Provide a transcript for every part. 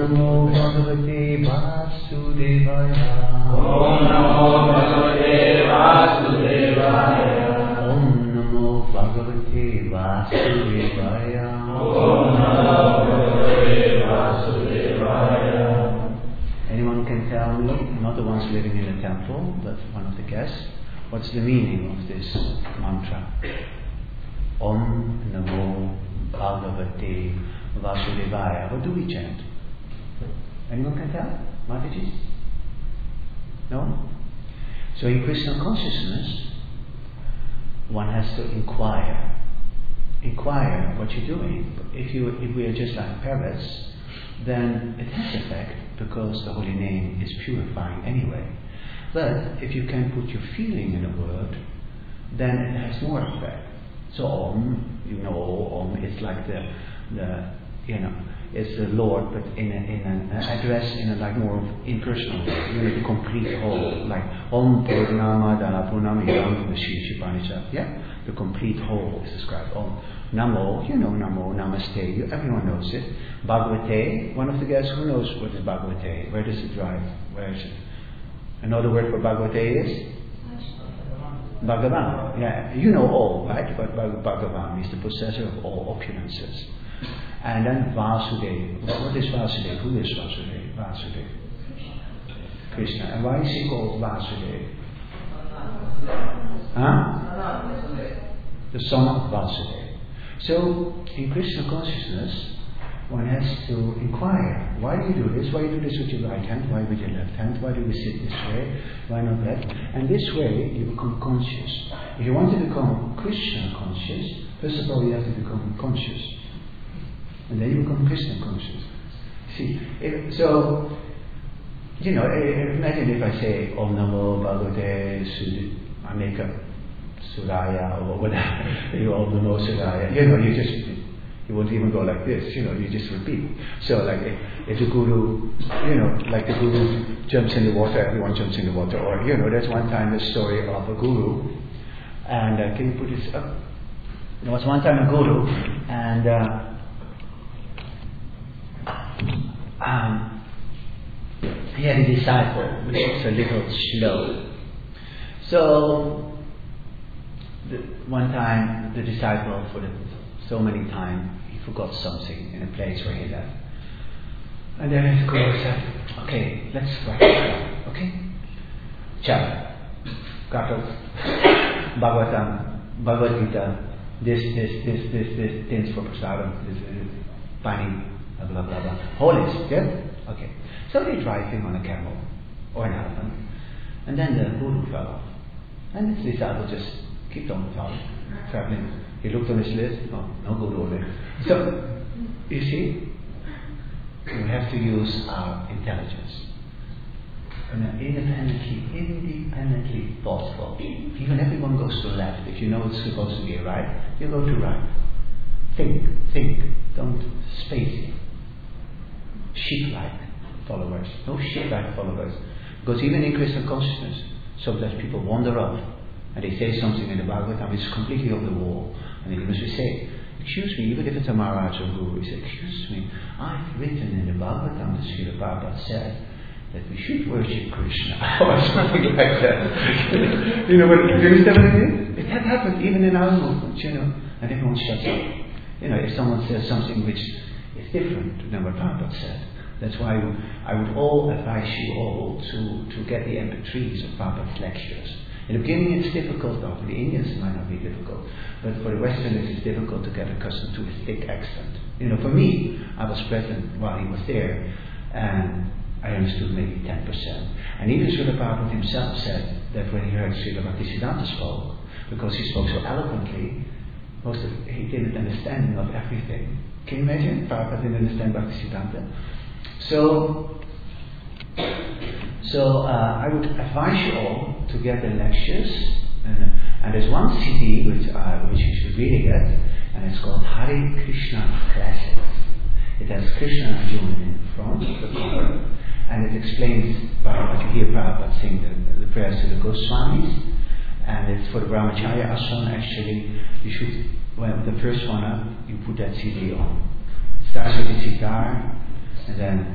Namo Bhagavate Vasudevaya. Om Namo Bhagavate Vasudevaya. Om Namo Bhagavate Vasudevaya. Om Namo Bhagavate Vasudevaya. Anyone can tell me, not the ones living in the temple, but one of the guests, what's the meaning of this mantra? Om Namo Bhagavate Vasudevaya. What do we chant? Anyone can tell? Mataji? No? So in Krishna consciousness, one has to inquire. Inquire what you're doing. If we are just like parrots, then it has effect because the holy name is purifying anyway. But if you can put your feeling in a word, then it has more effect. So Om, Om is like the it's the Lord, but in an address in a like more impersonal way. The complete whole, like Om Purnamada Purnamidam Vishishipanicha. Yeah, the complete whole is described. Om Namo, Namo, Namaste. Everyone knows it. Bhagavate. One of the guys who knows what is Bhagavate. Where does it drive? Where is it? Another word for Bhagavate is Bhagavan. Yeah, you know all, right? But Bhagavan is the possessor of all opulences. And then Vasudeva. What is Vasudeva? Who is Vasudeva? Vasudeva. Krishna. And why is he called Vasudeva? Huh? The son of Vasudeva. So, in Krishna consciousness, one has to inquire, why do you do this? Why do you do this with your right hand? Why with your left hand? Why do we sit this way? Why not that? And this way you become conscious. If you want to become Krishna conscious, first of all you have to become conscious. And then you become Krishna conscious. See, imagine if I say Om Namo Bhagavate I make up Suraya or whatever, Om Namo Suraya, you won't even go like this, you just repeat. So like if the guru, like the guru jumps in the water, everyone jumps in the water. Or, there's one time the story of a guru, and can you put this up? There was one time a guru, and he had a disciple, which was a little slow. So, one time the disciple, so many times, he forgot something in a place where he left. And then his guru said, okay, let's write it down, okay? Chapter, Kato, Bhagavatam, Bhagavad Gita, this, things for prasadam, this, pani, blah, blah, blah, blah. Whole list, yeah? Okay. So they driving on a camel, or an elephant, and then the guru fell off. And this disciple just kept on traveling. He looked on his list, no guru there. So, you see, we have to use our intelligence. Independently thoughtful. Even everyone goes to left. If you know it's supposed to be right, you go to right. Think. Don't space it. Sheep-like followers. No sheep-like followers. Because even in Krishna consciousness, sometimes people wander off and they say something in the Bhagavatam which is completely off the wall. And then you must say, excuse me, even if it's a Maharaj or Guru, he said, excuse me, I've written in the Bhagavatam that Srila Prabhupada said that we should worship Krishna or something like that. You understand what I mean? It had happened even in our movement, and everyone shuts up. If someone says something which is different than what Prabhupada said. That's why I would all advise you all to get the MP3s of Prabhupada's lectures. In the beginning it's difficult though, for the Indians it might not be difficult, but for the Westerners it's difficult to get accustomed to his thick accent. For me, I was present while he was there, and I understood maybe 10%. And even Srila Prabhupada himself said that when he heard Srila Bhaktisiddhanta spoke, because he spoke so eloquently, he didn't understand of everything. Can you imagine? Prabhupada didn't understand Bhaktisiddhanta. So I would advise you all to get the lectures, and there's one CD which you should really get, and it's called Hare Krishna Classics. It has Krishna and Arjuna in front of the cover, and it explains what you hear Prabhupada sing the prayers to the Goswamis, and it's for the Brahmacharya ashram. Actually, you should, the first one up, you put that CD on. It starts with the sitar, and then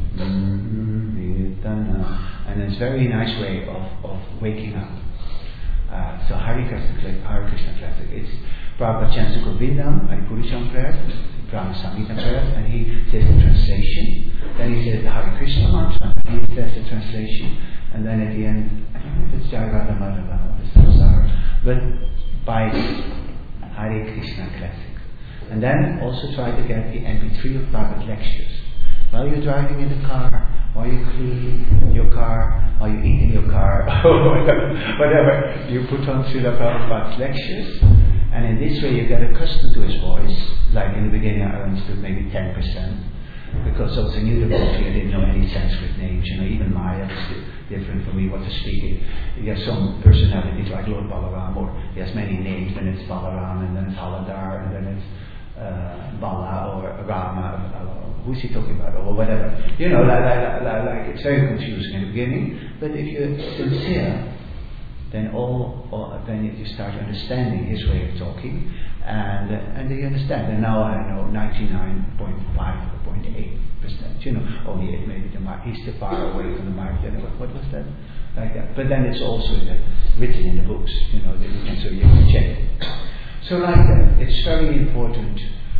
and it's a very nice way of waking up. So Hare Krishna classic. It's Prabhupada chants the Govindam, Haripurisham prayer, Brahma Samhita prayer, and he says the translation. Then he says the Hare Krishna mantra, and he says the translation. And then at the end, I don't know if it's Jai Radha Madhava or the Samsara, but by Hare Krishna classic. And then also try to get the MP3 of Prabhupada lectures. While you're driving in the car, while you're cleaning your car, while you're eating your car, whatever, you put on Srila Prabhupada's lectures, and in this way you get accustomed to his voice. Like in the beginning I understood maybe 10%, because I was a new devotee, I didn't know any Sanskrit names, even Maya was different for me what to speak. He has some personalities like Lord Balaram, or he has many names, then it's Balaram, and then it's Haladar, and then it's Bala or Rama, who's he talking about, or whatever. Like it's very confusing in the beginning, but if you're sincere, then then you start understanding his way of talking, and you understand. And now I know 99.5 or 0.8%. Only maybe he's too far away from the mic. What was that? Like that. But then it's also written in the books. So you can check it. So like that, it's very important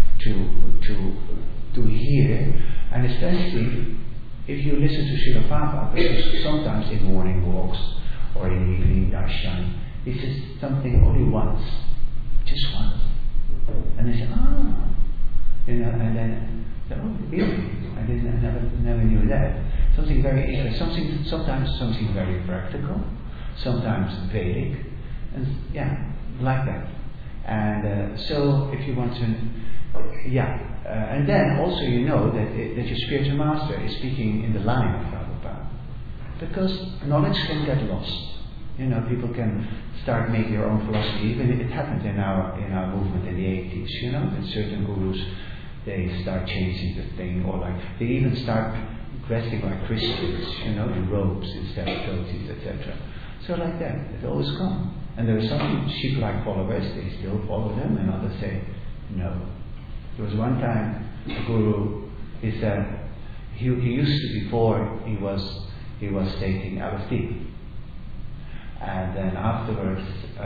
to hear, and especially if you listen to Srila Prabhupada, because sometimes in morning walks or in evening darshan, he says something only once, just once, and they say, and then, really? I never knew that. Something very interesting. Sometimes something very practical, sometimes Vedic, and like that. And so, if you want to, and then also that your spiritual master is speaking in the line of Prabhupada, because knowledge can get lost. People can start making their own philosophy. Even it happened in our movement in the 80s. And certain gurus, they start changing the thing, or like they even start dressing like Christians, in robes instead of dhotis, etc. So like that, it always comes. And there are some sheep-like followers, they still follow them, and others say, no. There was one time, a guru, he said, he used to, before he was taking LSD. And then afterwards,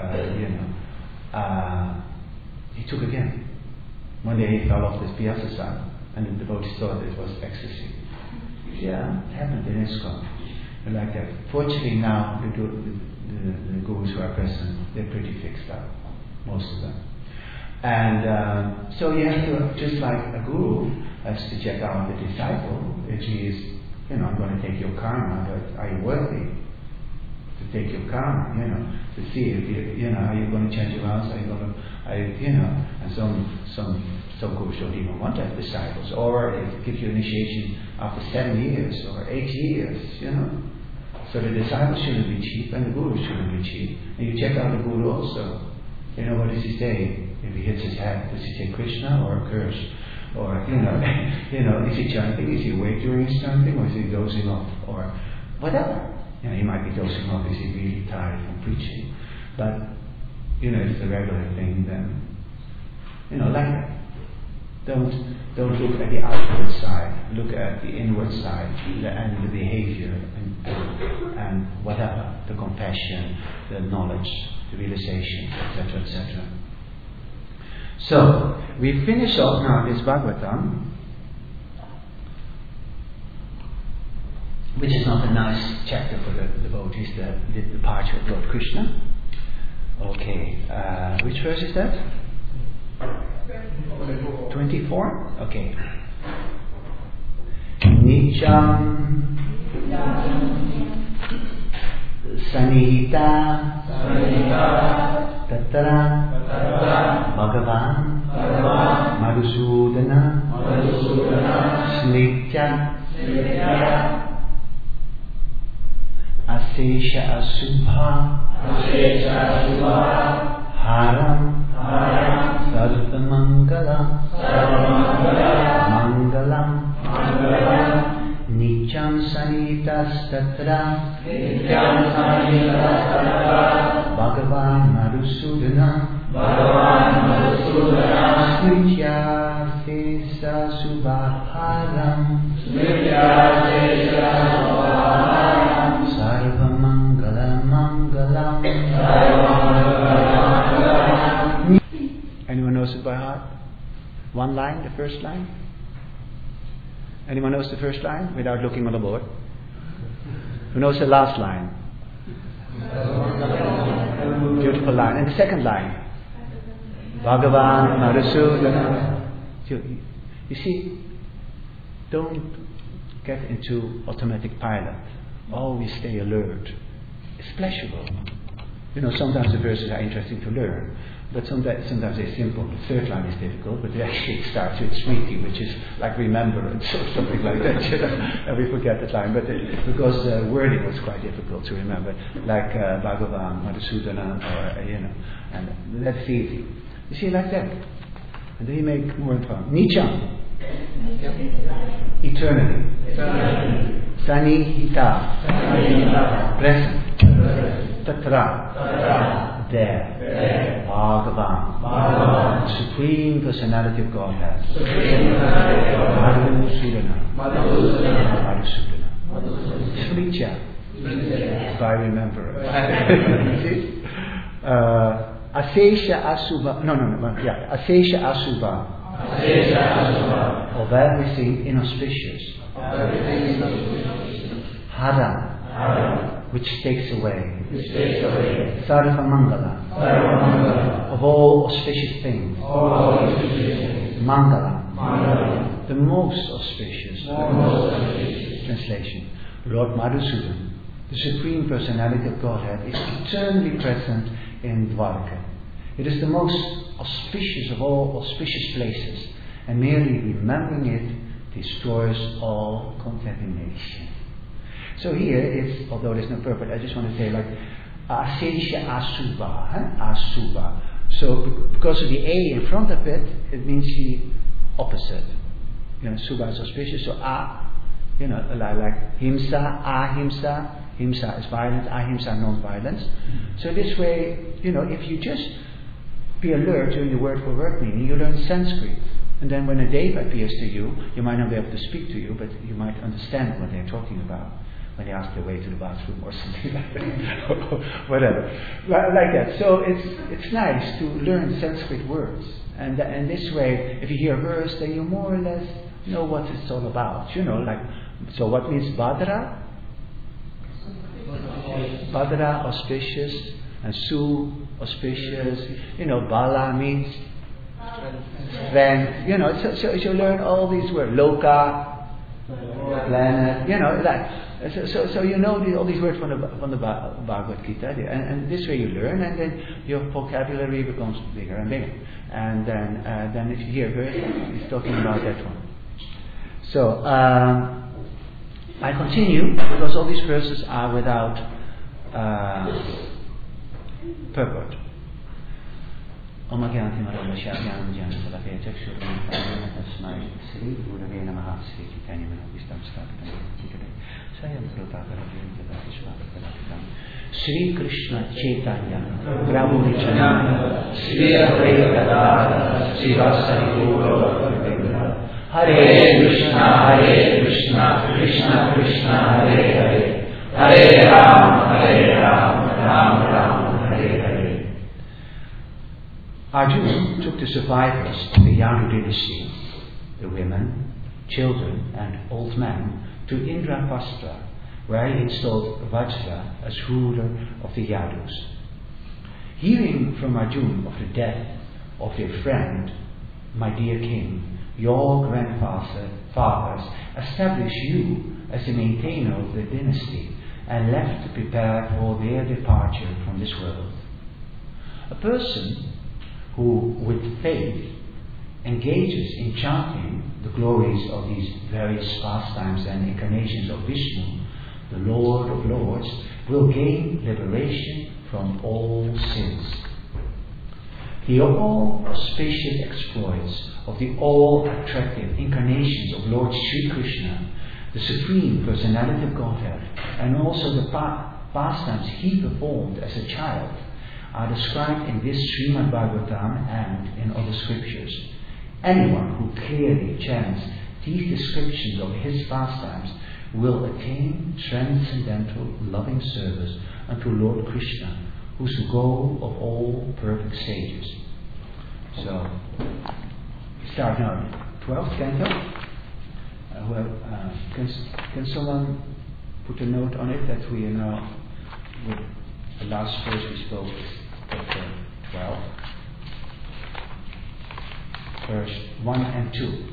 he took again. One day he fell off this piazza side, and the devotees thought it was ecstasy. Yeah, it happened in ISKCON. Like that. Fortunately now, the gurus who are present, they're pretty fixed up, most of them. And so you have to, just like a guru has to check out the disciple, if he is, I'm going to take your karma, but are you worthy to take your karma, to see if are you going to change your house, are you going to, and some gurus don't even want to have disciples, or they give you initiation after 7 years or 8 years, So the disciple shouldn't be cheap, and the guru shouldn't be cheap. And you check out the guru also. What does he say? If he hits his head, does he say Krishna or a curse? Or, is he chanting? Is he awake during his chanting? Or is he dozing off? Or whatever. He might be dozing off. Is he really tired from preaching? But, if it's a regular thing, then, like that. Don't look at the outward side. Look at the inward side and the behavior and whatever, the compassion, the knowledge, the realization, etc., etc. So we finish off now this Bhagavatam, which is not a nice chapter for the devotees, the departure of Lord Krishna. Okay, which verse is that? 24? Okay. Nityam Sanita Tatra Bhagavan Madhusudana Snitya Asesha Asubha Haram Sarvamangala Mangalam Nityam Sanitas Tatra Bhagavan Madhusudana Bhagavan Madhusudana Smritya Sesa Subhaparam Smritya Sesa Subhaparam Sarva Mangala Mangalam. Anyone knows it by heart? One line, the first line? Anyone knows the first line without looking on the board? Who knows the last line? Beautiful line. And the second line? Bhagavan Madhusudana. You see, don't get into automatic pilot. Always stay alert. It's pleasurable. Sometimes the verses are interesting to learn, but sometimes they're simple. The third line is difficult, but actually it starts with Smriti, which is like remembrance or something like that. And we forget that line, but because the wording was quite difficult to remember, like Bhagavan Madhusudana, and that's easy. You see, like that. And then you make more fun. Nityam. Eternally. Sanihita. Present. Tatra. There. Bhagavan. Supreme Personality of Godhead. Madhusudana. Smritya. By remembrance. See? Asesha Asubha. Asesha Asubha. Of everything inauspicious. Hara. Which takes away. Sarva Mangala. Of all auspicious things. Mangala. The most auspicious. Translation. Lord Madhusudan, the Supreme Personality of Godhead, is eternally present in Dwarka. It is the most auspicious of all auspicious places, and merely remembering it destroys all contamination. So here it's, although there's no purpose, I just want to say like Asesha Asubha, Asubha. So because of the A in front of it, it means the opposite. Subha is auspicious, so like Himsa, Ahimsa. Himsa is violence, Ahimsa non-violence. So this way, if you just be alert during the word-for-word meaning, you learn Sanskrit. And then when a deva appears to you, you might not be able to speak to you, but you might understand what they're talking about when they ask their way to the bathroom or something like that. Whatever. Like that. So it's nice to learn Sanskrit words. And this way, if you hear a verse, then you more or less know what it's all about. So what means Bhadra? Bhadra, auspicious, and Su, auspicious. Bala means strength. So you learn all these words. Loka, planet. So you know all these words from the Bhagavad Gita, and this way you learn, and then your vocabulary becomes bigger and bigger. And then if you hear a verse, he's talking about that one. So I continue because all these verses are without purport. Om Gyanti Maravasya Gyanam Jnana Salakaya Chakshurvam Pranam Tasmai Sri Gurave Namaha Sri Chaitanya Manabhistam Sthapitam Tikade Sayam Prabhakaravim Jadavishwapakalapitam Sri Krishna Chaitanya Prabhu Nityananda Sri Advaita Gadadhara Sri Vasari Gaura Hare Krishna, Krishna Krishna, Hare Hare, Hare Ram, Ram Ram, Hare Hare. Arjuna took the survivors of the Yadu dynasty, the women, children, and old men, to Indraprastha, where he installed Vajra as ruler of the Yadus. Hearing from Arjuna of the death of their friend, my dear king, your grandfathers established you as the maintainer of the dynasty and left to prepare for their departure from this world. A person who, with faith, engages in chanting the glories of these various pastimes and incarnations of Vishnu, the Lord of Lords, will gain liberation from all sins. The all-auspicious exploits of the all-attractive incarnations of Lord Sri Krishna, the Supreme Personality of Godhead, and also the pastimes he performed as a child, are described in this Srimad Bhagavatam and in other scriptures. Anyone who clearly chants these descriptions of his pastimes will attain transcendental loving service unto Lord Krishna, who is the goal of all perfect sages. So, we start now, 12th canto. Can someone put a note on it that we are now, with the last verse we spoke is chapter 12, verse 1 and 2.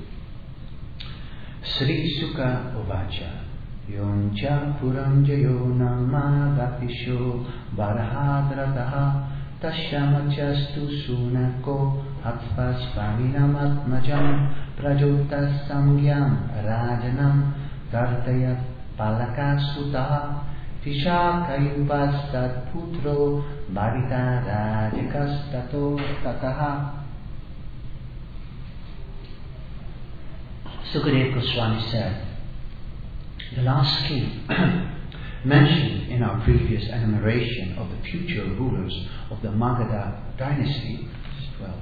Sri Sukha Uvacha Yoncha Puranjayo Namadapisho Barahadrataha Tashyamachastu Sunako Hatspaspaminamatmajam Prajotas Samgyam Rajanam Tartayat Palakasutaha Tishakayupastat Putro Bharita Rajakastato Tataha. Sukadeva Goswami said, the last king mentioned in our previous enumeration of the future rulers of the Magadha dynasty, 12,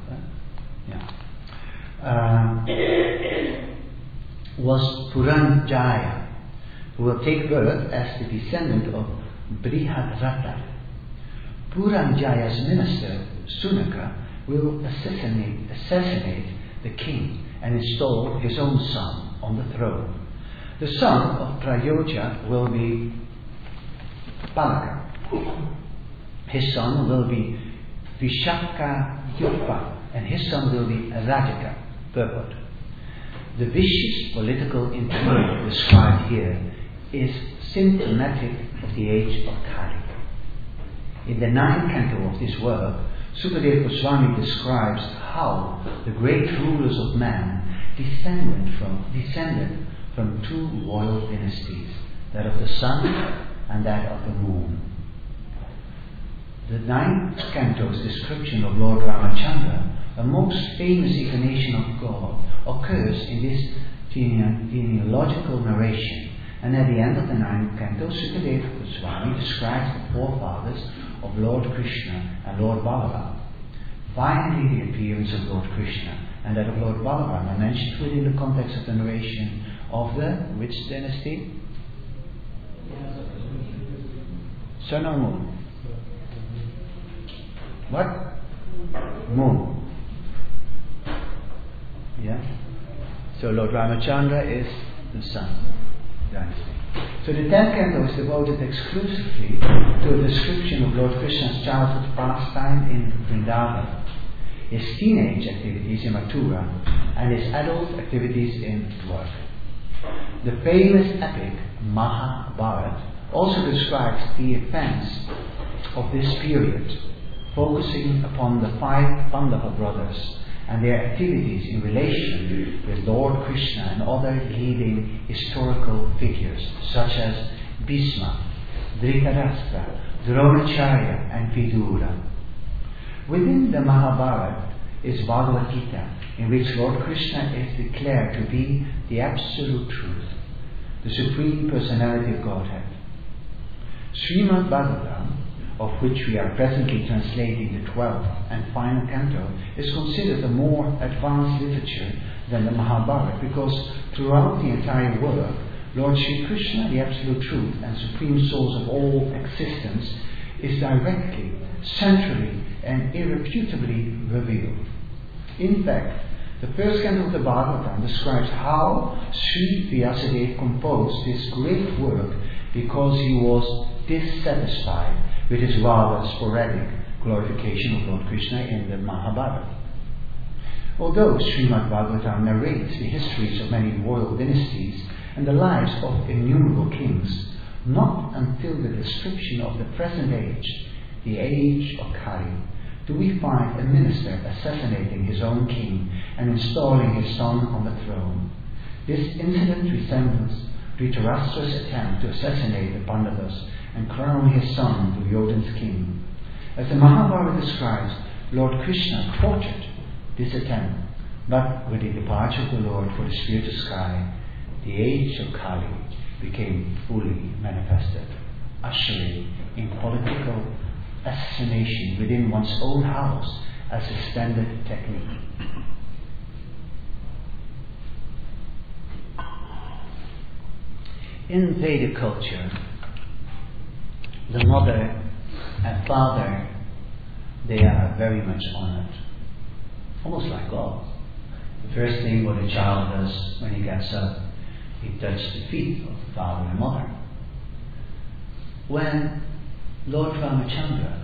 was Puranjaya, who will take birth as the descendant of Brihadrata. Puranjaya's minister, Sunaka, will assassinate the king and install his own son on the throne. The son of Prayoja will be Palaka. His son will be Vishaka Yupa, and his son will be Rajaka. Purport. The vicious political intrigue described here is symptomatic of the age of Kali. In the 9th canto of this work, Sukadeva Goswami describes how the great rulers of man descended from two royal dynasties, that of the sun and that of the moon. The 9th canto's description of Lord Ramachandra, a most famous incarnation of God, occurs in this genealogical narration, and at the end of the 9th canto, Sukadeva Goswami describes the forefathers of Lord Krishna and Lord Balaram. Finally, the appearance of Lord Krishna and that of Lord Balaram are mentioned within the context of the narration of the which dynasty? Sun or moon? What? Moon. Yeah? So Lord Ramachandra is the sun dynasty. So the 10th canto is devoted exclusively to a description of Lord Krishna's childhood pastime in Vrindavan, his teenage activities in Mathura, and his adult activities in Dwarka. The famous epic Mahabharata also describes the events of this period, focusing upon the 5 Pandava brothers and their activities in relation with Lord Krishna and other leading historical figures such as Bhisma, Dhritarashtra, Dronacharya and Vidura. Within the Mahabharata is Bhagavad Gita, in which Lord Krishna is declared to be the absolute truth, the Supreme Personality of Godhead. Srimad Bhagavatam, of which we are presently translating the 12th and final canto, is considered a more advanced literature than the Mahabharata, because throughout the entire work, Lord Sri Krishna, the Absolute Truth and Supreme Source of all existence, is directly, centrally and irrefutably revealed. In fact, the first canto of the Bhagavatam describes how Sri Vyasadeva composed this great work because he was dissatisfied with his rather sporadic glorification of Lord Krishna in the Mahabharata. Although Srimad Bhagavatam narrates the histories of many royal dynasties and the lives of innumerable kings, not until the description of the present age, the age of Kali, do we find a minister assassinating his own king and installing his son on the throne. This incident resembles Dhritarashtra's attempt to assassinate the Pandavas and crown his son Duryodhana's king. As the Mahabharata describes, Lord Krishna thwarted this attempt, but with the departure of the Lord for the spiritual sky, the age of Kali became fully manifested, ushering in political assassination within one's own house as a standard technique. In Vedic culture, the mother and father, they are very much honored, almost like God. The first thing what a child does when he gets up, he touches the feet of the father and mother. When Lord Ramachandra,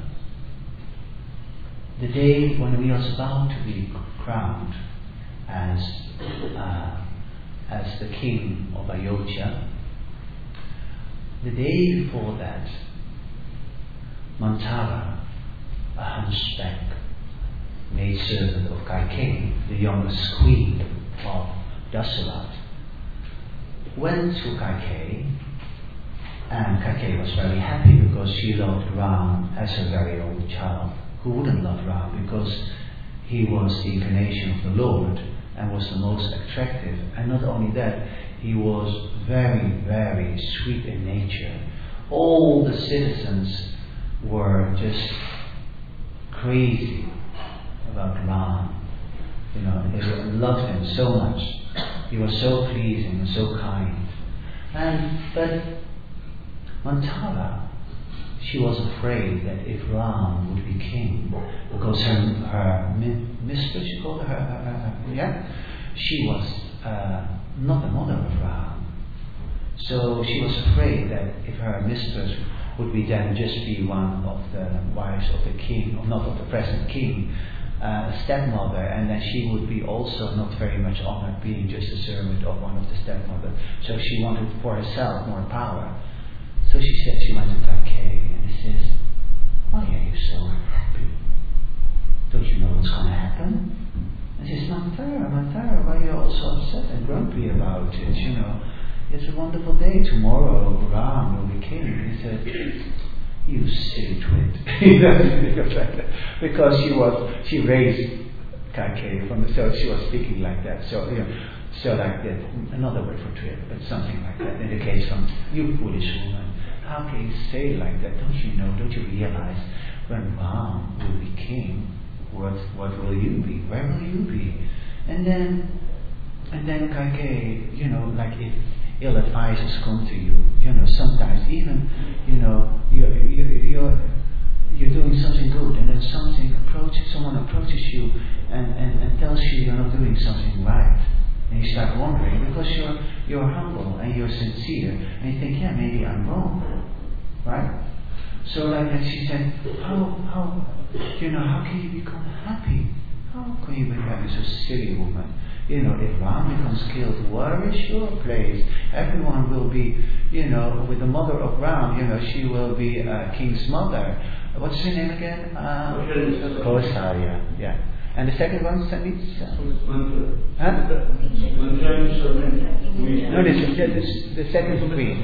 the day when he was about to be crowned as the king of Ayodhya, the day before that, Manthara, a hunchback maidservant of Kaikeyi, the youngest queen of Dasarath, went to Kaikeyi, and Kaikeyi was very happy because she loved Ram as her very own child. Who wouldn't love Ram? Because he was the incarnation of the Lord and was the most attractive. And not only that, he was very, very sweet in nature. All the citizens were just crazy about Ram. They loved him so much. He was so pleasing and so kind. But Manthara, she was afraid that if Ram would be king, because her mistress, she called her, she was not the mother of Ram. So she was afraid that if her mistress would be then just be one of the wives of the king, or not of the present king, a stepmother, and that she would be also not very much honored being just a servant of one of the stepmothers. So she wanted for herself more power. So she said she went to Kaikeyi, and he says, "Why are you so happy? Don't you know what's going to happen?" And she says, Manthara, why are you all so upset and grumpy about it? It's a wonderful day. Tomorrow Ram will be king. He said, "You silly twit." Because she raised Kaikeyi so she was speaking like that. So like that, another word for twit, but something like that. In the case from, "You foolish woman, how can you say like that? Don't you know? Don't you realize when Ram will be king, what will you be? Where will you be?" And then Kaikeyi, like if ill advices come to you, sometimes even, you're doing something good, and then someone approaches you and tells you you're not doing something right, and you start wondering because you're humble and you're sincere, and you think, maybe I'm wrong, right? So like that, she said, how can you become happy? How can you be happy, so silly woman? If Ram becomes killed, where is your place? Everyone will be, with the mother of Ram, she will be king's mother. What's her name again? Kausalya. Yeah. And the second one, Sanitha? Huh? No, the second queen.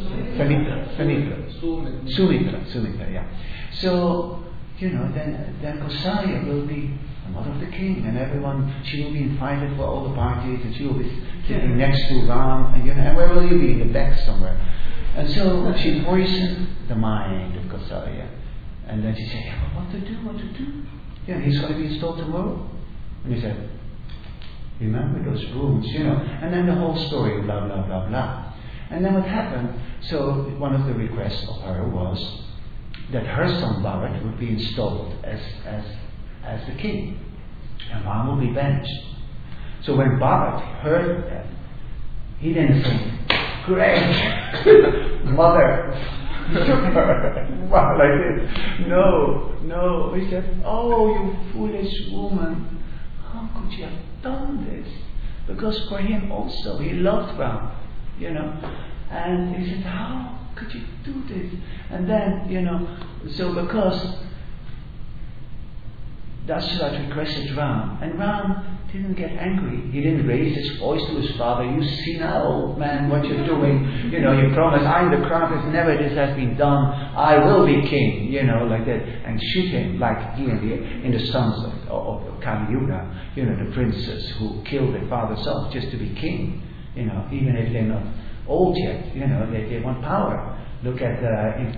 Sumitra, yeah. So, then Kausalya will be the mother of the king, and everyone, she will be invited for all the parties, and she will be sitting next to Ram, and where will you be? In the back somewhere. And so she poisoned the mind of Kausalya. And then she said, what to do? He's going to be installed tomorrow. And he said, remember those rooms, and then the whole story, blah, blah, blah, blah. And then what happened, so one of the requests of her was that her son Bharat would be installed as the king, and Ram will be banished. So when Bharat heard that, he didn't say, "Great, mother, took her." Wow, like this. No. He said, "Oh, you foolish woman, how could you have done this?" Because for him also, he loved Ram, and he said, "How could you do this?" And then, so because Dasarath requested Ram, and Ram didn't get angry. He didn't raise his voice to his father. "You see now, old man, what you're doing. You promised, I'm the crown, if never this has been done, I will be king," like that. And shoot him like he in the sons of Kali Yuga, the princes who killed their fathers off just to be king, even if they're not old yet, they want power. Look at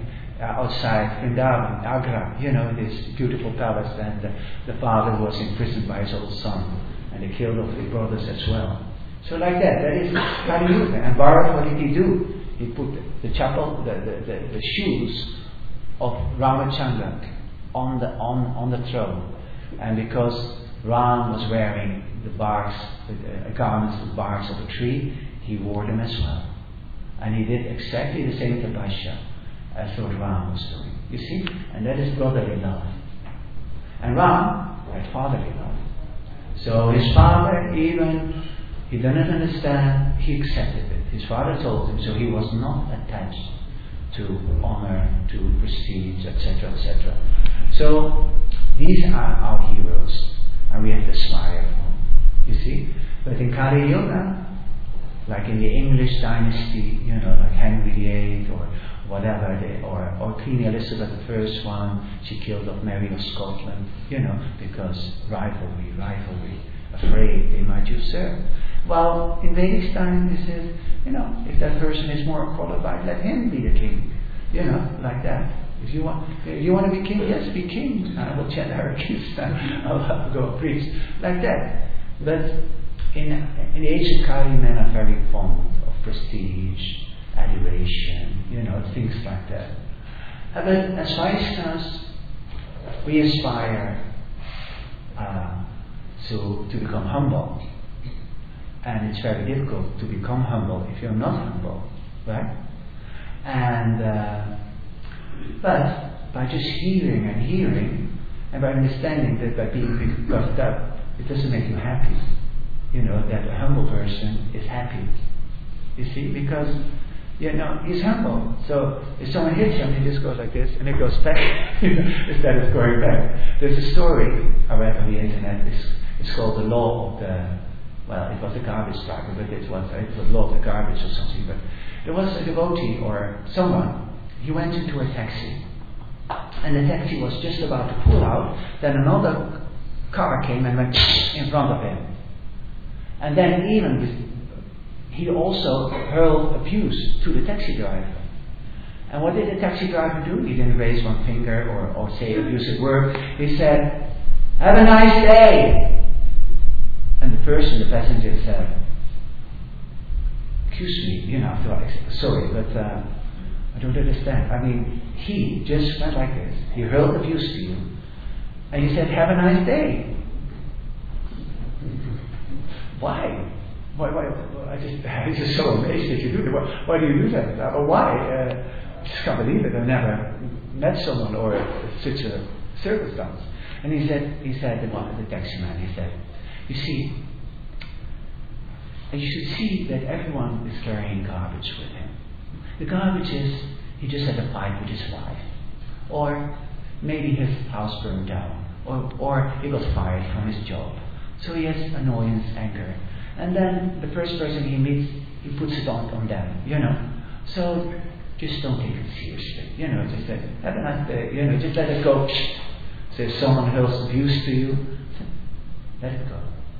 outside Vrindavan, Agra, this beautiful palace, and the father was imprisoned by his old son, and they killed off the brothers as well. So like that is Kali Yuga. And Bharat, what did he do? He put the shoes of Ramachandra on the throne, and because Ram was wearing the garments with barks of a tree, he wore them as well. And he did exactly the same tapasya as what Ram was doing. You see? And that is brotherly love. And Ram had fatherly love. So his father, even, he didn't understand, he accepted it. His father told him, so he was not attached to honor, to prestige, etc., etc. So these are our heroes, and we have to aspire for them. You see? But in Kali Yuga, like in the English dynasty, like Henry VIII or whatever, or Queen Elizabeth I, she killed off Mary of Scotland, because rivalry, afraid they might usurp. Well, in Vedic time, they said, if that person is more qualified, let him be the king, like that. If you want to be king, yes, be king. I will chant Hare Krishna. I'll go preach like that. But in the ancient Kali, men are very fond of prestige, adoration, things like that. But as Vaishnavas, we aspire to become humble. And it's very difficult to become humble if you're not humble, right? And but by just hearing, and by understanding that by being puffed up, it doesn't make you happy. That a humble person is happy. You see, because he's humble. So if someone hits him, he just goes like this, and it goes back instead of going back. There's a story I read on the internet. It's called the law of the. Well, it was a garbage driver, but it was law of the garbage or something. But there was a devotee or someone. He went into a taxi, and the taxi was just about to pull out. Then another car came and went in front of him. And then he also hurled abuse to the taxi driver. And what did the taxi driver do? He didn't raise one finger or say abusive word. He said, "Have a nice day." And the passenger said, "Excuse me, sorry, but I don't understand. I mean, he just went like this. He hurled abuse to you. And he said, 'Have a nice day.'" Why? I'm just so amazed that you do that. Why do you do that? Why? I just can't believe it. I've never met someone or such a circumstance. And he said, the taxi man, he said, "You see, you should see that everyone is carrying garbage with him. The garbage is, he just had a fight with his wife. Or maybe his house burned down. Or he got fired from his job. So he has annoyance, anger. And then the first person he meets, he puts it on them, So just don't take it seriously. Just say, 'Have a nice day,' just let it go. So if someone hurls abuse to you, let it go.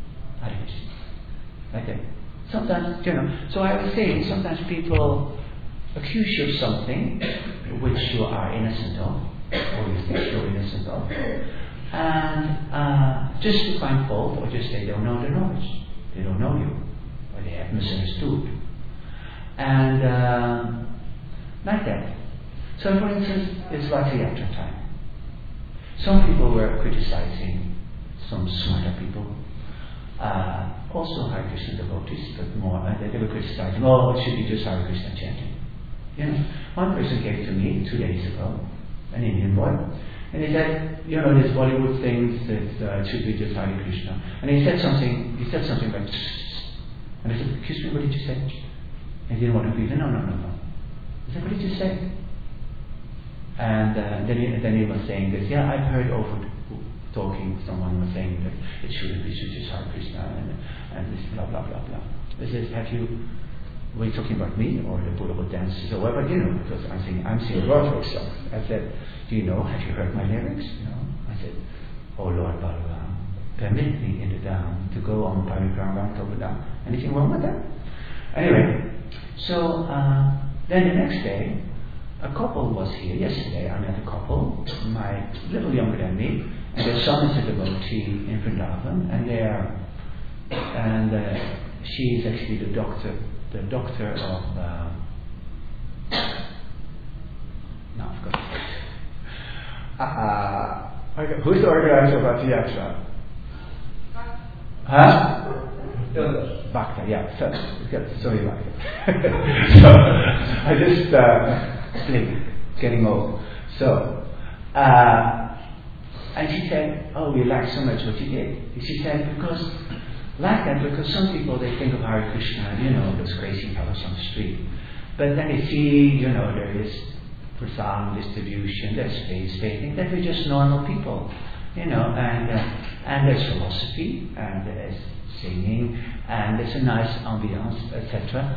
Like that. Sometimes, so I was saying, sometimes people accuse you of something which you are innocent of, or you think you're innocent of, and just to find fault, or just they don't know the knowledge. They don't know you, or they have misunderstood. And like that. So for instance, it's Ratha Yatra time. Some people were criticizing some smarter people. Also Hare Krishna devotees, but more, they were criticizing, it should be just Hare Krishna chanting. One person came to me 2 days ago, an Indian boy, and he said, this Bollywood things that it should be just Hare Krishna. And he said something like, and I said, "Excuse me, what did you say?" And he didn't want to repeat. No. I said, "What did you say?" And then he was saying this. Yeah, I've heard over talking. Someone was saying that it shouldn't be just Hare Krishna and this blah blah blah blah. I said, were you talking about me or the Bollywood dances or whatever? Because I'm singing Rodrick songs. I said, "Do you know? Have you heard my lyrics?" I said, "Oh Lord Balaram, permit me in the down to go on parikrama over down." Anything wrong with that? Anyway, so then the next day, a couple was here yesterday. I met a couple, a little younger than me, and their son is a devotee in Vrindavan, and she is actually the doctor of. No, I've got it. Who's the organizer of Bhakti Yatra? Huh? Bhakta, yeah. Sorry, Bhakta. So I just blink, getting old. So, and she said, "Oh, we like so much what you did." She said, because some people they think of Hare Krishna, those crazy fellows on the street, but then they see, there is prasad distribution, there's space bathing, that we're just normal people, and there's philosophy, and there's singing, and there's a nice ambiance, etc.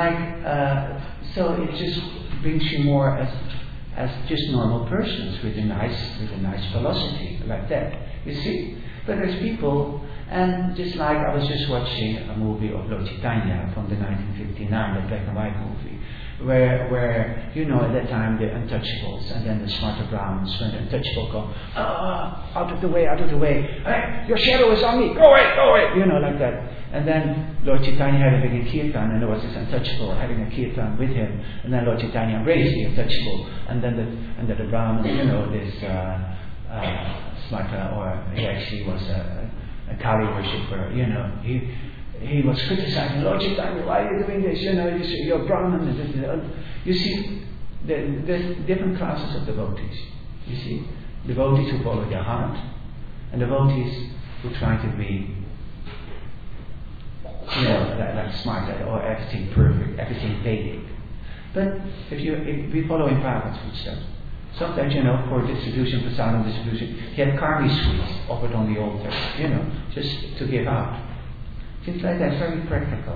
So it just brings you more as just normal persons with a nice philosophy like that. You see, but there's people, and just like I was just watching a movie of Lord Chaitanya from the 1959, the black and white movie, where at that time the untouchables, and then the smarter Brahmins, when the untouchable go, out of the way, hey, your shadow is on me, go away, like that. And then Lord Chaitanya had a big kirtan, and there was this untouchable having a kirtan with him, and then Lord Chaitanya embraced the untouchable, and then the Brahmin, this smarta, or he actually was a Kali worshipper, he was criticizing Lord Chaitanya, why are you doing this? You're Brahmin. You see, there's different classes of devotees. You see, devotees who follow their heart, and devotees who try to be, like smart, or everything perfect, everything Vedic. But if we follow in Prabhupada's footsteps, sometimes, for distribution, prasadam distribution, he had karmi sweets offered on the altar, just to give out. Things like that, very practical,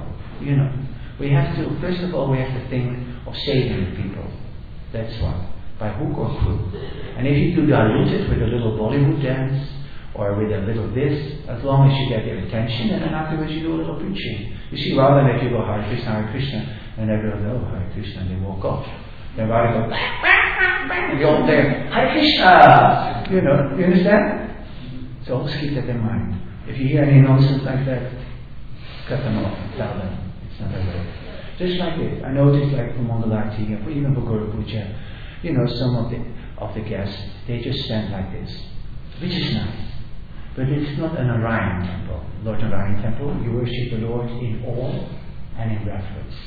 We have to, first of all, we have to think of saving people. That's what, by hook or crook. And if you do dilute it with a little Bollywood dance, or with a little this, as long as you get their attention, and then afterwards you do a little preaching. You see, rather than if you go Hare Krishna, and everyone goes, oh, Hare Krishna, and they walk off. Then rather go, bang, bang, bang, bang, and you're all there, Hare Krishna! You understand? So always keep that in mind. If you hear any nonsense like that, cut them off and tell them it's not a way. Just like this, I noticed like for Mangalati, even for Guru Puja, some of the guests, they just stand like this, which is nice. But it's not an Narayan temple. Lord Narayan temple, you worship the Lord in awe and in reverence.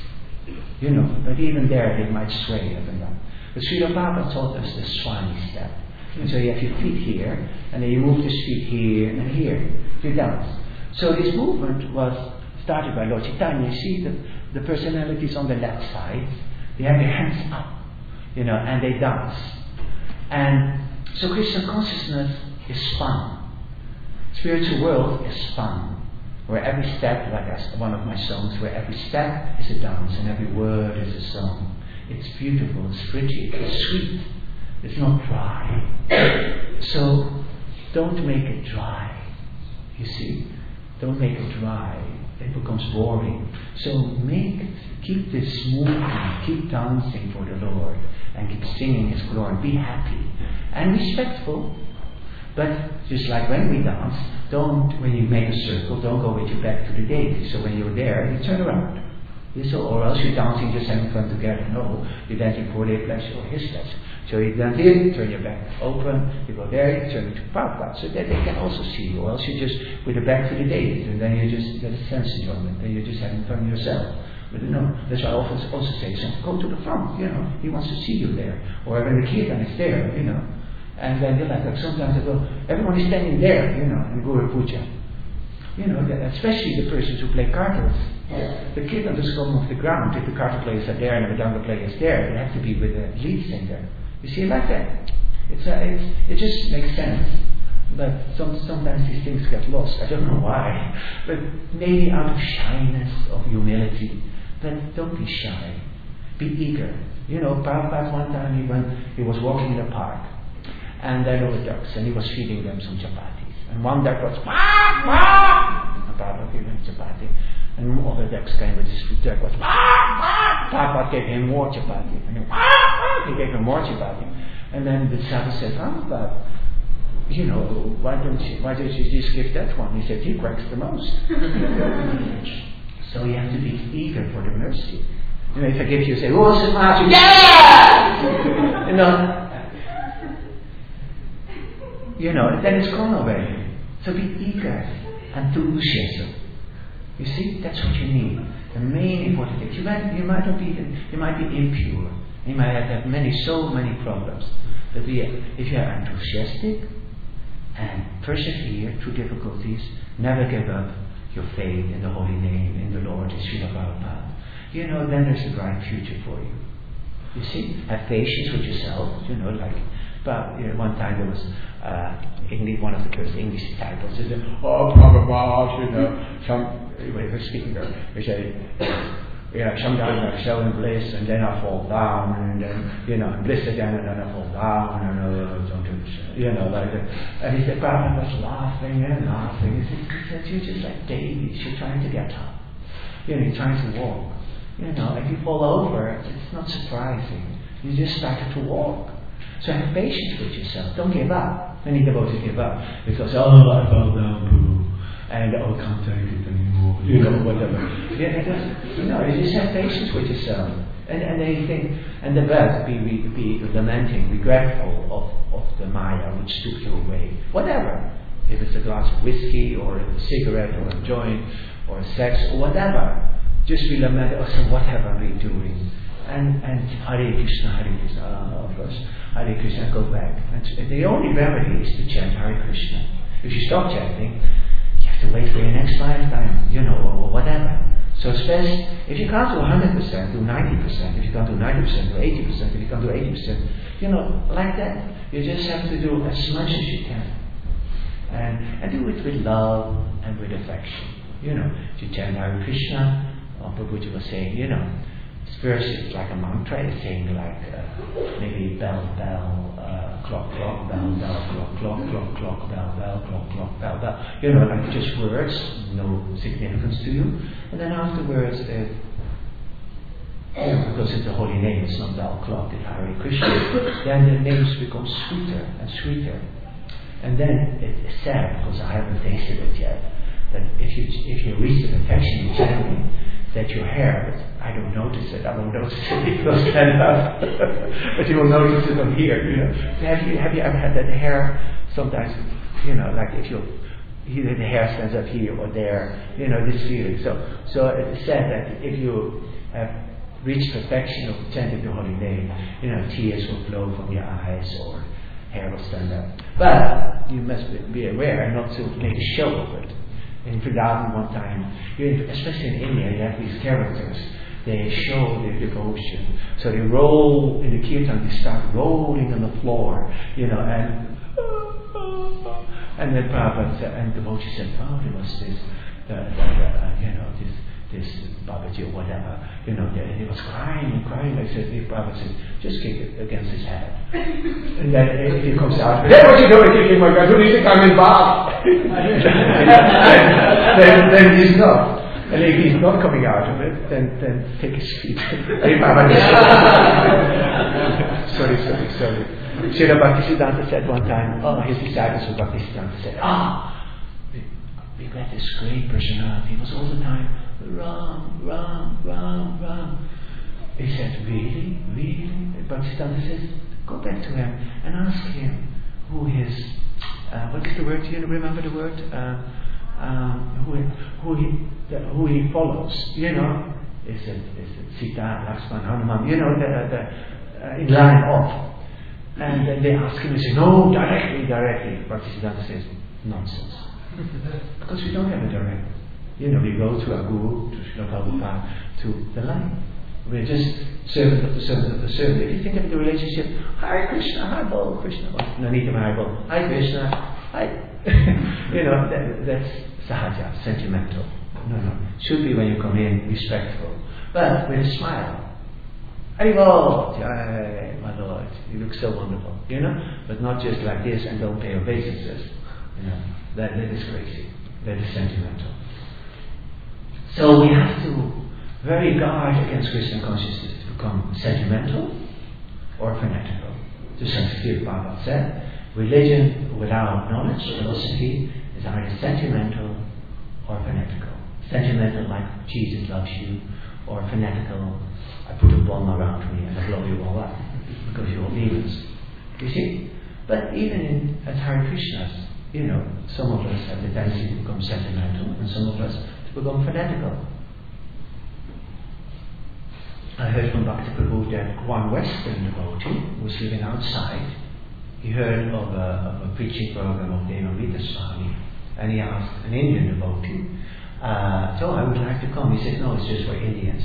But even there they might sway up and down. But Srila Prabhupada taught us the Swami step. And so you have your feet here, and then you move the feet here and here. You dance. So this movement was started by Lord Chaitanya. You see the personalities on the left side, they have their hands up, and they dance. And so Krishna consciousness is fun. Spiritual world is fun. Where every step, like one of my songs, where every step is a dance and every word is a song. It's beautiful, it's pretty, it's sweet. It's not dry. So don't make it dry. You see? Don't make it dry. It becomes boring. So keep this moving, keep dancing for the Lord, and keep singing His glory. Be happy and respectful. But just like when we dance, when you make a circle, don't go with your back to the deity. So when you're there, you turn around. Or else you're dancing just having fun together. No, you're dancing for their pleasure or His pleasure. So you dance here, turn your back open, you go there, you turn to Prabhupada, so that they can also see you. Or else you just with the back to the deity, and then you just get a sense enjoyment, and you're just having fun yourself. But that's why I also say, so go to the front, He wants to see you there. Or when the kirtan is there, And then you're like sometimes I go, everyone is standing there, in Guru Puja. Especially the persons who play kartals. The kirtan doesn't come off the ground. If the kartal players are there and the Vedanta player is there, it has to be with the lead singer. You see, like that. It just makes sense. But sometimes these things get lost. I don't know why. But maybe out of shyness, of humility. But don't be shy. Be eager. Prabhupada one time he was walking in a park. And there were ducks, and he was feeding them some chapatis. And one duck was, "Quack, quack!" And Prabhupada gave him chapati. And all the ducks came with this duck was, "Quack, quack!" Prabhupada gave him more chapati. And he, "Quack, quack!" He gave a morty body. And then the sadhu said, but why don't you just give that one? He said, he cracks the most. So you have to be eager for the mercy. If I give you, say, oh, St. Martin, then it's gone already. So be eager, enthusiasm. You see, that's what you need. The main important thing. You might be impure. You might have so many problems. But if you are enthusiastic and persevere through difficulties, never give up your faith in the holy name, in the Lord, in Srila Prabhupada, then there's a bright future for you. You see, have patience with yourself, But one time there was one of the first English disciples said, oh, Prabhupada, we were speaking there, we say, sometimes I'm so in bliss and then I fall down and then, I'm bliss again and then I fall down and don't do this, like that. And he said, Prabhupada was laughing and laughing. He said, you're just like babies, you're trying to get up. You're trying to walk. If you fall over, it's not surprising. You just started to walk. So have patience with yourself. Don't give up. Many devotees give up because, I fell down, and I can't take it anymore, whatever. You just have patience with yourself. And they think, and the best, be lamenting, regretful of the Maya which took you away. Whatever. If it's a glass of whiskey, or a cigarette, or a joint, or sex, or whatever. Just be lamenting, so what have I been doing? And Hare Krishna, first. Hare Krishna, go back. And the only remedy is to chant Hare Krishna. If you stop chanting, you have to wait for your next lifetime, or whatever. So it's best, if you can't do 100%, do 90%. If you can't do 90%, do 80%. If you can't do 80%, like that. You just have to do as much as you can. And do it with love and with affection. If you chant Hare Krishna, Prabhuji was saying, this verse is like a mantra. It's saying like maybe bell, bell, clock, clock, bell, bell, clock, clock, clock, clock, bell, bell, clock, clock, bell, bell. Like just words, no significance to you. And then afterwards, because it's a holy name, it's not bell, clock, it's Hare Krishna, then the names become sweeter and sweeter. And then it's sad, because I haven't tasted it yet, that if you reach the perfection in chanting, that your hair, but I don't notice it. I won't notice it because it stand up. But you will notice it on here. Have you ever had that hair? Sometimes, like if either the hair stands up here or there. This feeling. So it's said that if you have reached perfection of chanting the holy name, tears will flow from your eyes or hair will stand up. But you must be aware not to make a show of it. In Vrindavan one time, especially in India, you have these characters. They show their devotion. So they roll in the kirtan. They start rolling on the floor, and then Prabhupada and the devotee said, "Oh, there was this, this Babaji or whatever. He was crying and crying." I said, Prabhupada said, "Just kick it against his head." And then if he comes out, "Hey, what you doing kicking my God? Who needs to come in back?" then he's not. And if he's not coming out of it, then take his feet. Sorry. Srila Bhaktisiddhanta said one time, his disciples of Bhaktisiddhanta said, we met this great personality. He was all the time, Ram. He said, really? Bhaktisiddhanta says, go back to him and ask him who his, what is the word? Do you remember the word? Who he follows? Is it Sita, Lakshman, Hanuman? In line of. And then they ask him, and say, no, directly. Bhaktisiddhanta says, nonsense. Because we don't have a direct. We go to our guru, to Srila Prabhupada, to the line. We're just servant of the servant of the servant. If you think of the relationship, Hare Krishna, Hare Bol, Krishna, Nanita Hare Bol, Hare Krishna, that's sahaja, sentimental. No. Should be when you come in, respectful. But with a smile. Hare Bol, my Lord, you look so wonderful, But not just like this and don't pay obeisances. That is crazy. That is sentimental. So we have to very guard against Krishna consciousness to become sentimental or fanatical. Just as Srila Prabhupada said, religion without knowledge, philosophy, is either sentimental or fanatical. Sentimental, like Jesus loves you, or fanatical, I put a bomb around me and I blow you all up because you're all demons. You see? But even as Hare Krishnas, some of us have the tendency to become sentimental and some of us to become fanatical. I heard from Bhakti Prabhu that one Western devotee was living outside. He heard of a preaching program of Devamrita Swami, and he asked an Indian devotee, so I would like to come. He said, no, it's just for Indians.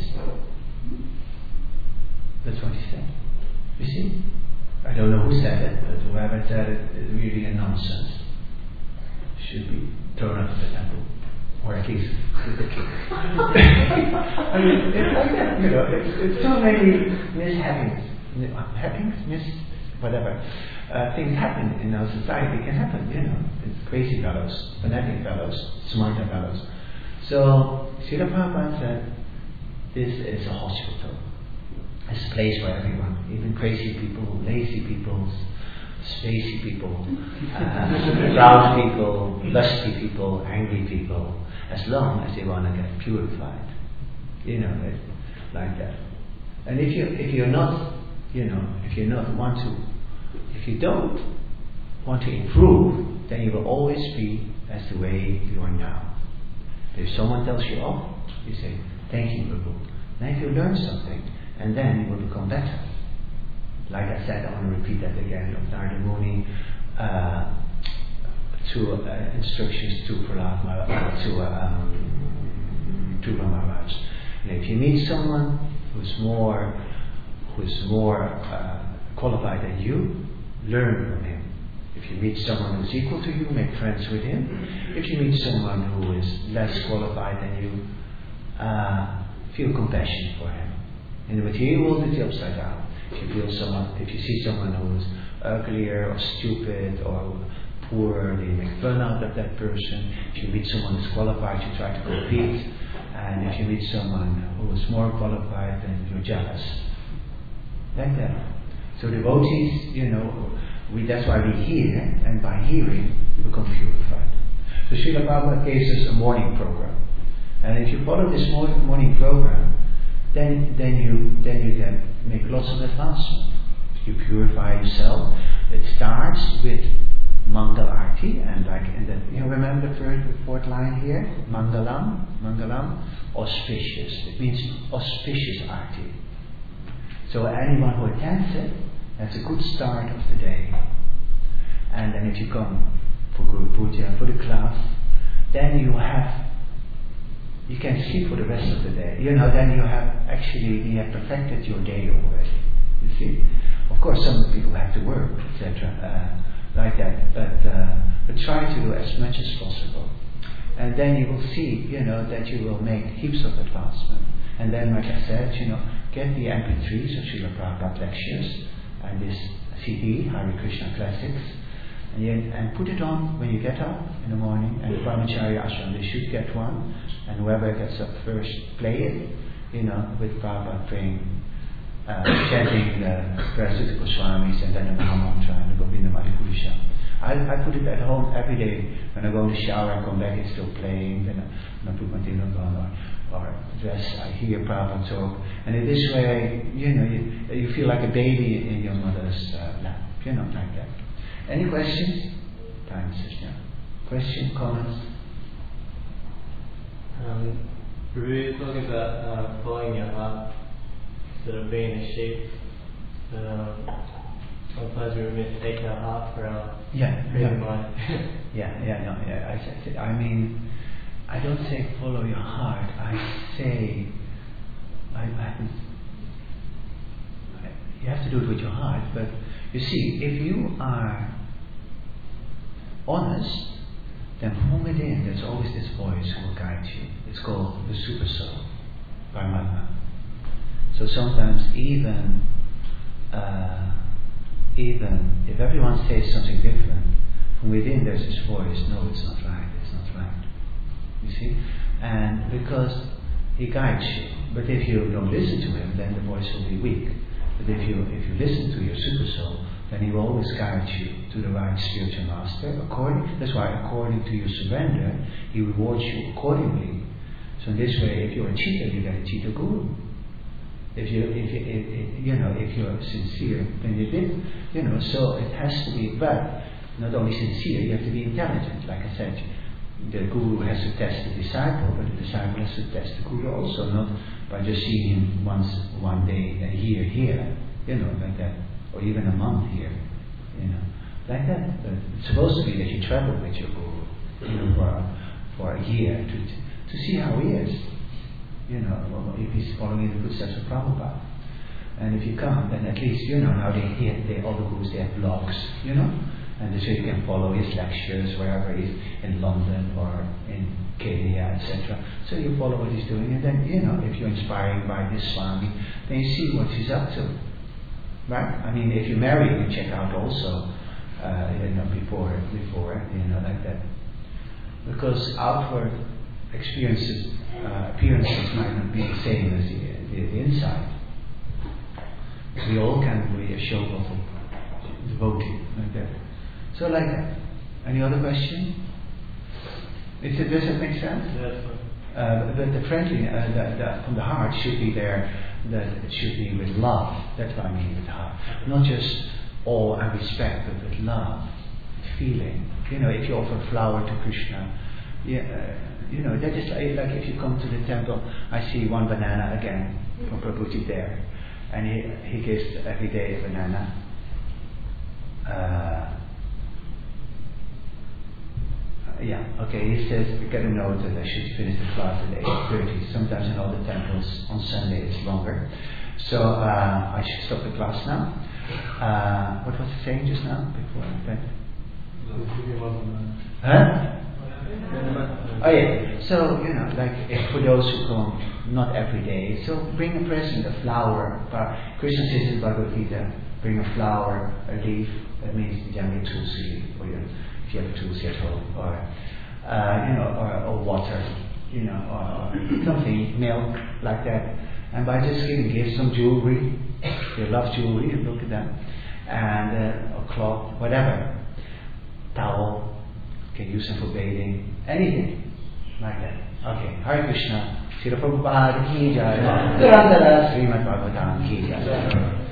That's what he said. You see? I don't know who said it, but whoever said it is really a nonsense. Should be thrown out of the temple. Or at least ridiculous. I mean, it's like that, it's so many things happen in our society. It can happen, It's crazy fellows, fanatic fellows, smarter fellows. So, Srila Prabhupada said, this is a hospital. It's a place for everyone, even crazy people, lazy people, spacey people, proud people, lusty people, angry people, as long as they want to get purified. Like that. And if you don't want to improve, then you will always be as the way you are now. If someone tells you off, you say, thank you, Prabhu. Then if you learn something, and then you will become better. Like I said, I want to repeat that again, of Narada Muni, instructions to Prahlad Maharaj, to Maharaj. If you meet someone who's more qualified than you, learn from him. If you meet someone who's equal to you, make friends with him. If you meet someone who is less qualified than you, feel compassion for him. In the material world, it's the upside down. If you see someone who's uglier or stupid or poor, they make fun out of that person. If you meet someone who's qualified, you try to compete. And if you meet someone who is more qualified, then you're jealous. Like that. So devotees, that's why we hear, and by hearing, we become purified. So Srila Prabhupada gave us a morning program. And if you follow this morning program, then you can make lots of advancement. You purify yourself. It starts with Mangal Arti, and remember the fourth line here? Mangalam, auspicious. It means auspicious Arti. So anyone who attends it, that's a good start of the day. And then if you come for Guru Puja, for the class, then you can sleep for the rest of the day. Then you have perfected your day already. You see? Of course, some people have to work, etc., like that. But try to do as much as possible. And then you will see, that you will make heaps of advancement. And then, like I said, get the MP3s of Srila Prabhupada lectures and this CD, Hare Krishna Classics, and put it on when you get up in the morning. And the Brahmacharya Ashram, they should get one. And whoever gets up first, play it, with Prabhupada praying, chanting the Prasudha Goswamis and then the Mahamantra and the Govinda Madhupurusha. I put it at home every day. When I go to the shower and come back, it's still playing. Then I put my tilak on or dress. I hear Prabhupada talk. And in this way, you feel like a baby in your mother's lap. Like that. Any questions? Time is now. Questions, comments? We're talking about following your heart, sort of being a sheep. Sometimes we mistake our heart for our mind. I mean, I don't say follow your heart. I say, you have to do it with your heart. But you see, if you are honest, then from within there's always this voice who will guide you. It's called the Super Soul, Paramatma. So sometimes even if everyone says something different, from within there's this voice, no, it's not right, it's not right. You see? And because he guides you. But if you don't listen to him, then the voice will be weak. But if you listen to your super soul, then he will always guide you to the right spiritual master. That's why according to your surrender, he rewards you accordingly. So in this way, if you're a cheater, you get a cheater guru. If you're sincere, then you did. So it has to be, but not only sincere, you have to be intelligent. Like I said, the guru has to test the disciple, but the disciple has to test the guru also, not by just seeing him one day, a year here, like that, or even a month here, like that. But it's supposed to be that you travel with your guru, for a year to see how he is, if he's following the footsteps of Prabhupada. And if you can't, then at least now all the gurus, they have blogs, and so you can follow his lectures wherever he's in London or in Kenya, etc. So you follow what he's doing, and then if you're inspired by this Swami, then you see what he's up to, right? I mean, if you marry, you check out also, before, like that, because outward appearances might not be the same as the inside. We all can be a show of a devotee, like that. So like that. Any other question? Does it make sense? Yes. The friendly, from the heart should be there, that it should be with love. That's what I mean with heart. Not just awe and respect, but with love, feeling. If you offer a flower to Krishna, that is like if you come to the temple, I see one banana again from Prabhuji there. And he gives every day a banana. He says, get a note that I should finish the class at 8:30. Sometimes in all the temples on Sunday it's longer. So I should stop the class now. What was he saying just now before that? Huh? Oh yeah. So like if for those who come not every day, so bring a present, a flower. Krishna says in Bhagavad Gita, bring a flower, a leaf. That means generally a tulsi leaf, or if you have a tulsi at home, or or water, or something, milk, like that. And by just giving gifts, some jewelry, they love jewelry, look at them, and a cloth, whatever, towel. Can use them for bathing, anything like that. Okay, Hare Krishna, Srila Prabhupada ki jai, Durandara Srimad Bhagavatam ki jai.